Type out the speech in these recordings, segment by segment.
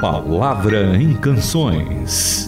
Palavra em Canções.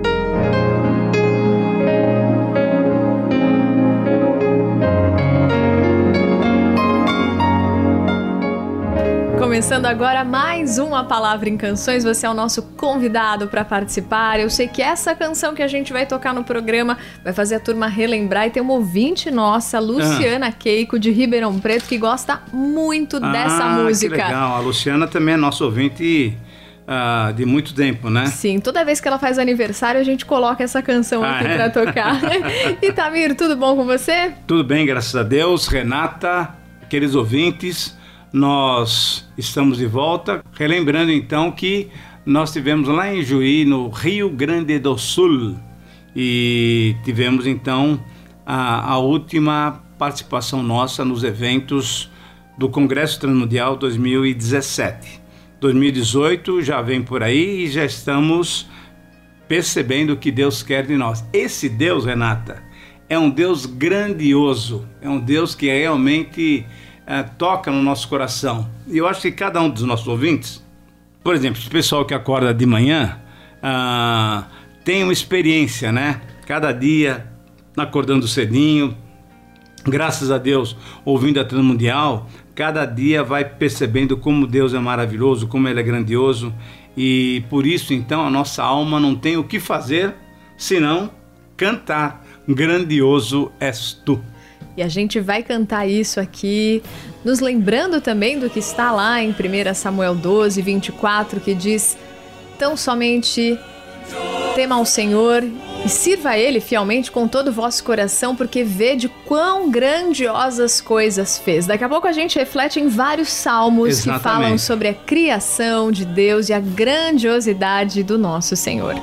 Começando agora mais uma Palavra em Canções, você é o nosso convidado para participar. Eu sei que essa canção que a gente vai tocar no programa vai fazer a turma relembrar, e tem uma ouvinte nossa, Luciana Keiko, de Ribeirão Preto, que gosta muito dessa música. Que legal, a Luciana também é nossa ouvinte de muito tempo, né? Sim, toda vez que ela faz aniversário a gente coloca essa canção aqui para tocar. Itamir, tudo bom com você? Tudo bem, graças a Deus. Renata, aqueles ouvintes, nós estamos de volta, relembrando então que nós tivemos lá em Juí, no Rio Grande do Sul, e tivemos então a última participação nossa nos eventos do Congresso Transmundial 2017. 2018 já vem por aí e já estamos percebendo o que Deus quer de nós. Esse Deus, Renata, é um Deus grandioso, é um Deus que realmente toca no nosso coração. E eu acho que cada um dos nossos ouvintes, por exemplo, esse pessoal que acorda de manhã, tem uma experiência, né? Cada dia, acordando cedinho, graças a Deus, ouvindo a Transmundial, cada dia vai percebendo como Deus é maravilhoso, como Ele é grandioso, e por isso então a nossa alma não tem o que fazer senão cantar: grandioso és tu. E a gente vai cantar isso aqui, nos lembrando também do que está lá em 1 Samuel 12, 24, que diz: tão somente tema ao Senhor e sirva a Ele fielmente com todo o vosso coração, porque vede quão grandiosas coisas fez. Daqui a pouco a gente reflete em vários salmos. Exatamente. Que falam sobre a criação de Deus e a grandiosidade do nosso Senhor.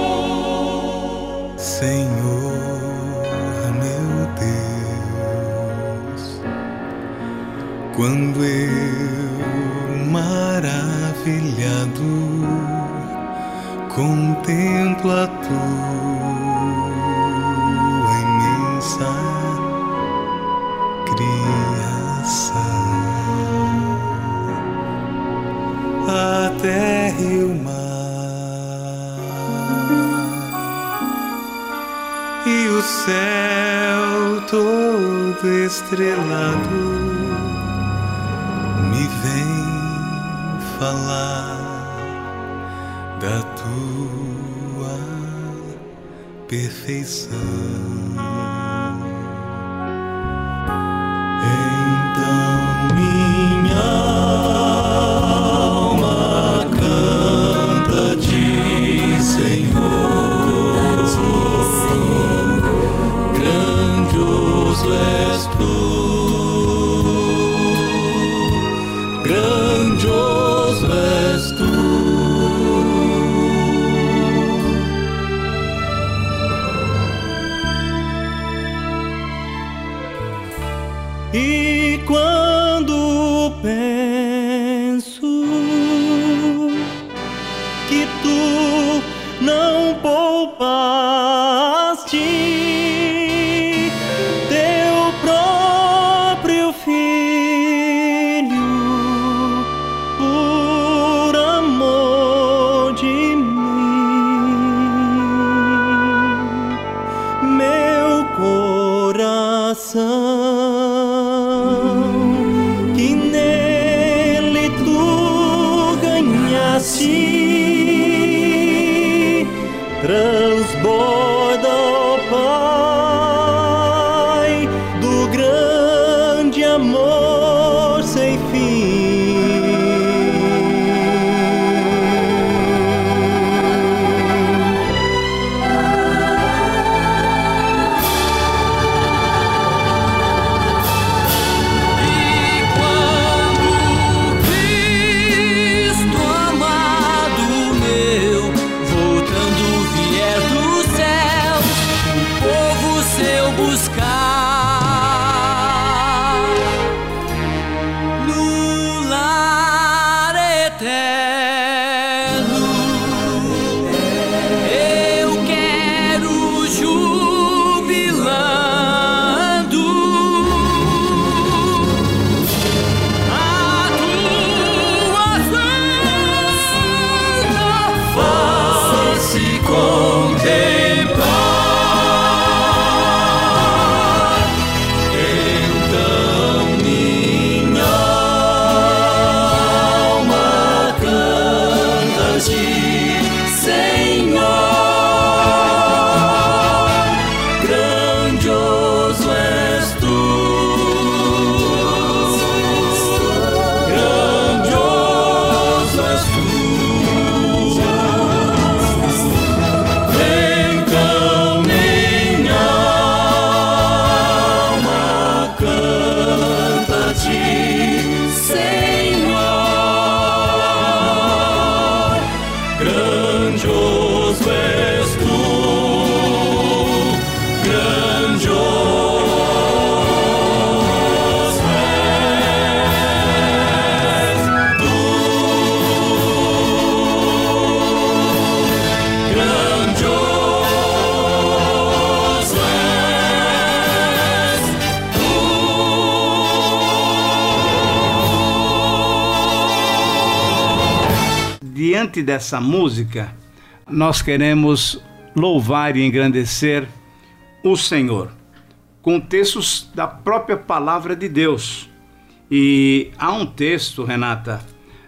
Senhor, meu Deus, quando eu maravilhado contemplo a tua imensa criação, a terra e o mar e o céu todo estrelado me vem falar da tua perfeição. Então minha alma canta-te, Senhor, grandioso és tu, grandioso és tu. E quando penso que tu não poupaste teu próprio filho por amor de mim, meu coração transborda, ó Pai, do grande amor sem fim. E quando Cristo amado diante dessa música, nós queremos louvar e engrandecer o Senhor, com textos da própria palavra de Deus. E há um texto, Renata,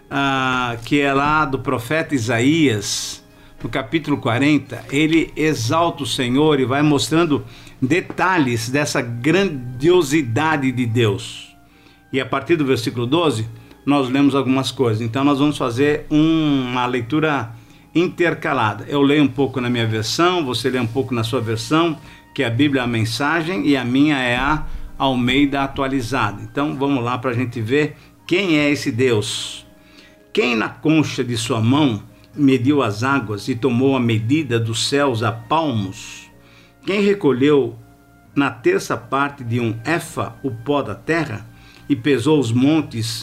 que é lá do profeta Isaías, no capítulo 40, ele exalta o Senhor e vai mostrando detalhes dessa grandiosidade de Deus. E a partir do versículo 12, nós lemos algumas coisas. Então nós vamos fazer uma leitura intercalada. Eu leio um pouco na minha versão, você lê um pouco na sua versão, que a Bíblia é a mensagem e a minha é a Almeida atualizada. Então vamos lá para a gente ver quem é esse Deus. Quem na concha de sua mão mediu as águas e tomou a medida dos céus a palmos? Quem recolheu na terça parte de um éfa o pó da terra e pesou os montes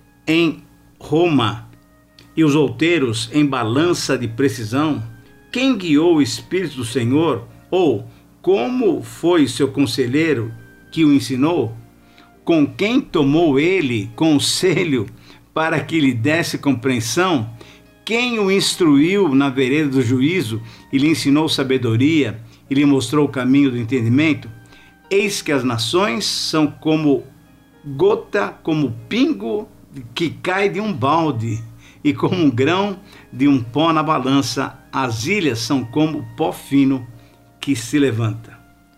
em Roma e os outeiros em balança de precisão? Quem guiou o Espírito do Senhor? Ou como foi seu conselheiro que o ensinou? Com quem tomou ele conselho para que lhe desse compreensão? Quem o instruiu na vereda do juízo e lhe ensinou sabedoria e lhe mostrou o caminho do entendimento? Eis que as nações são como gota, como pingo que cai de um balde, e como um grão de um pó na balança. As ilhas são como pó fino que se levanta.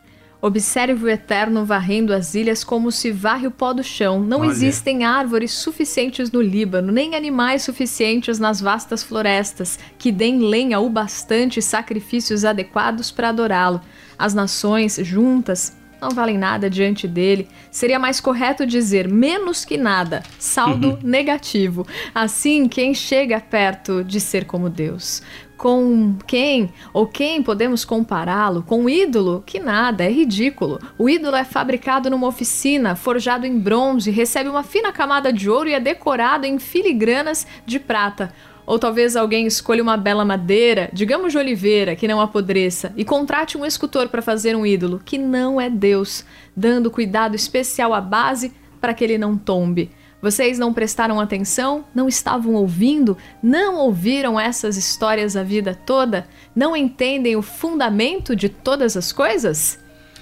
Observe o Eterno varrendo as ilhas como se varre o pó do chão. Não existem árvores suficientes no Líbano, nem animais suficientes nas vastas florestas, que deem lenha o bastante e sacrifícios adequados para adorá-lo. As nações juntas não valem nada diante dele. Seria mais correto dizer menos que nada, saldo negativo. Assim, quem chega perto de ser como Deus? Com quem podemos compará-lo? Com o ídolo? Que nada, é ridículo. O ídolo é fabricado numa oficina, forjado em bronze, recebe uma fina camada de ouro e é decorado em filigranas de prata. Ou talvez alguém escolha uma bela madeira, digamos de oliveira, que não apodreça, e contrate um escultor para fazer um ídolo, que não é Deus, dando cuidado especial à base para que ele não tombe. Vocês não prestaram atenção? Não estavam ouvindo? Não ouviram essas histórias a vida toda? Não entendem o fundamento de todas as coisas?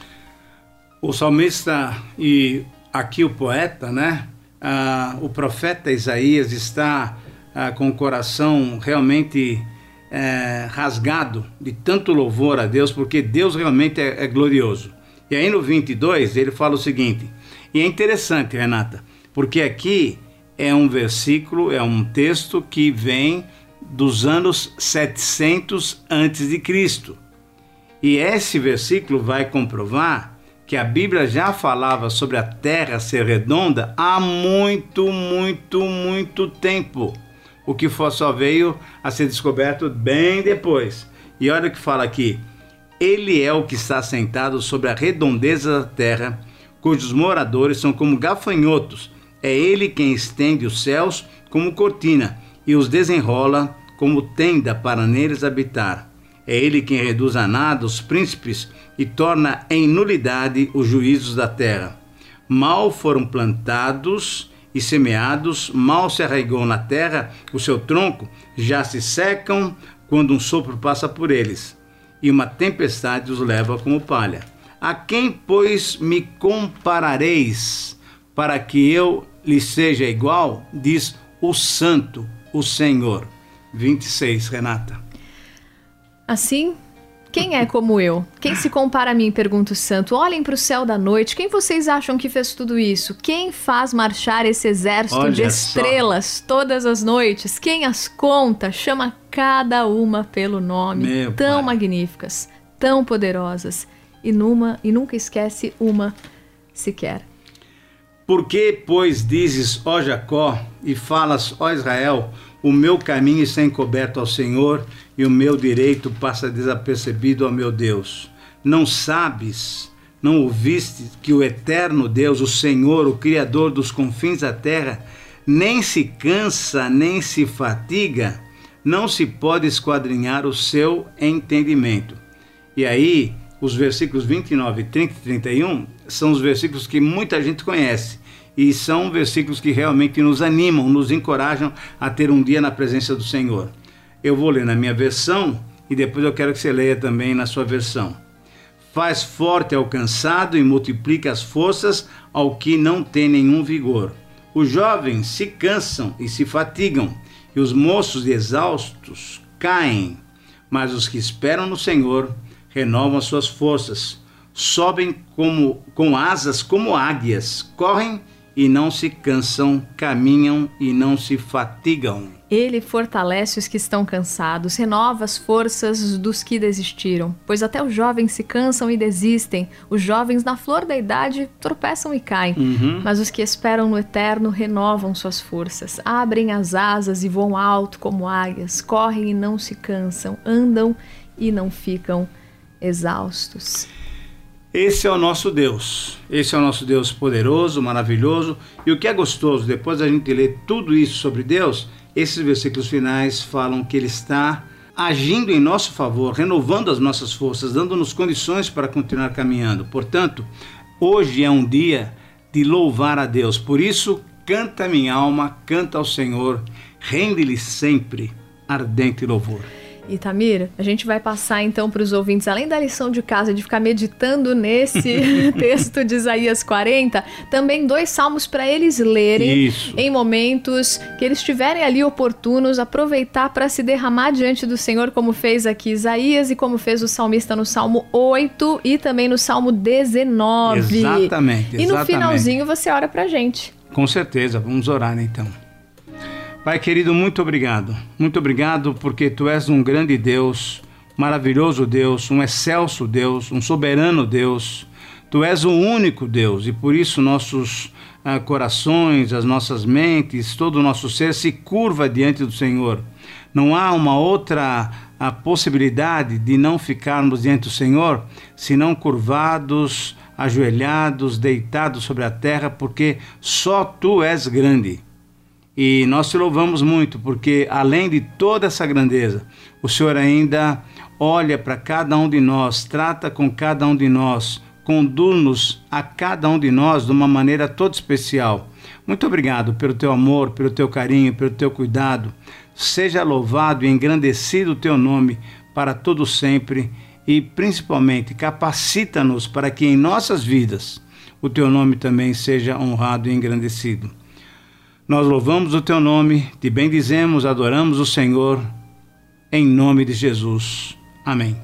O salmista e aqui o poeta, né? O profeta Isaías está com o coração realmente rasgado de tanto louvor a Deus, porque Deus realmente é glorioso. E aí no 22 ele fala o seguinte, e é interessante, Renata, porque aqui é um versículo, é um texto que vem dos anos 700 antes de Cristo. E esse versículo vai comprovar que a Bíblia já falava sobre a terra ser redonda há muito tempo. O que só veio a ser descoberto bem depois. E olha o que fala aqui. Ele é o que está sentado sobre a redondeza da terra, cujos moradores são como gafanhotos. É ele quem estende os céus como cortina e os desenrola como tenda para neles habitar. É ele quem reduz a nada os príncipes e torna em nulidade os juízos da terra. Mal foram plantados e semeados, mal se arraigou na terra o seu tronco, já se secam quando um sopro passa por eles, e uma tempestade os leva como palha. A quem, pois, me comparareis, para que eu lhe seja igual? Diz o Santo, o Senhor. 26, Renata. Assim, quem é como eu? Quem se compara a mim, pergunta o santo. Olhem para o céu da noite. Quem vocês acham que fez tudo isso? Quem faz marchar esse exército de estrelas todas as noites? Quem as conta? Chama cada uma pelo nome. Tão magníficas, tão poderosas. E nunca esquece uma sequer. Por que, pois, dizes, ó Jacó, e falas, ó Israel, o meu caminho está encoberto ao Senhor, e o meu direito passa desapercebido ao meu Deus? Não sabes, não ouviste que o eterno Deus, o Senhor, o Criador dos confins da terra, nem se cansa, nem se fatiga? Não se pode esquadrinhar o seu entendimento. E aí, os versículos 29, 30 e 31 são os versículos que muita gente conhece. E são versículos que realmente nos animam, nos encorajam a ter um dia na presença do Senhor. Eu vou ler na minha versão e depois eu quero que você leia também na sua versão. Faz forte ao cansado e multiplica as forças ao que não tem nenhum vigor. Os jovens se cansam e se fatigam, e os moços exaustos caem. Mas os que esperam no Senhor renovam as suas forças, sobem com asas como águias, correm e não se cansam, caminham e não se fatigam. Ele fortalece os que estão cansados, renova as forças dos que desistiram. Pois até os jovens se cansam e desistem. Os jovens na flor da idade tropeçam e caem. Mas os que esperam no Eterno renovam suas forças. Abrem as asas e voam alto como águias. Correm e não se cansam. Andam e não ficam exaustos. Esse é o nosso Deus. Esse é o nosso Deus poderoso, maravilhoso. E o que é gostoso, depois da gente ler tudo isso sobre Deus, esses versículos finais falam que Ele está agindo em nosso favor, renovando as nossas forças, dando-nos condições para continuar caminhando. Portanto, hoje é um dia de louvar a Deus. Por isso, canta minha alma, canta ao Senhor, rende-lhe sempre ardente louvor. Itamir, a gente vai passar então para os ouvintes, além da lição de casa de ficar meditando nesse texto de Isaías 40, também 2 salmos para eles lerem em momentos que eles estiverem ali oportunos, aproveitar para se derramar diante do Senhor, como fez aqui Isaías e como fez o salmista no Salmo 8 e também no Salmo 19. Exatamente. E no finalzinho você ora para a gente. Com certeza, vamos orar então. Pai querido, muito obrigado porque Tu és um grande Deus, maravilhoso Deus, um excelso Deus, um soberano Deus. Tu és o único Deus e por isso nossos corações, as nossas mentes, todo o nosso ser se curva diante do Senhor. Não há uma outra possibilidade de não ficarmos diante do Senhor, senão curvados, ajoelhados, deitados sobre a terra, porque só Tu és grande. E nós Te louvamos muito, porque além de toda essa grandeza, o Senhor ainda olha para cada um de nós, trata com cada um de nós, conduz-nos a cada um de nós de uma maneira toda especial. Muito obrigado pelo Teu amor, pelo Teu carinho, pelo Teu cuidado. Seja louvado e engrandecido o Teu nome para todo sempre e principalmente capacita-nos para que em nossas vidas o Teu nome também seja honrado e engrandecido. Nós louvamos o Teu nome, Te bendizemos, adoramos o Senhor, em nome de Jesus. Amém.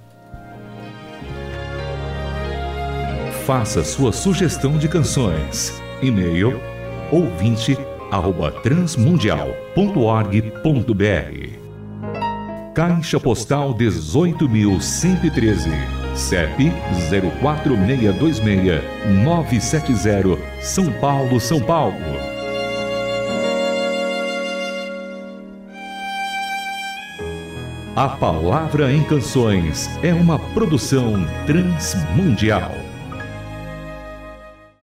Faça sua sugestão de canções. E-mail ouvinte@transmundial.org.br. Caixa Postal 18.113, CEP 04626970, São Paulo, São Paulo. A Palavra em Canções é uma produção transmundial.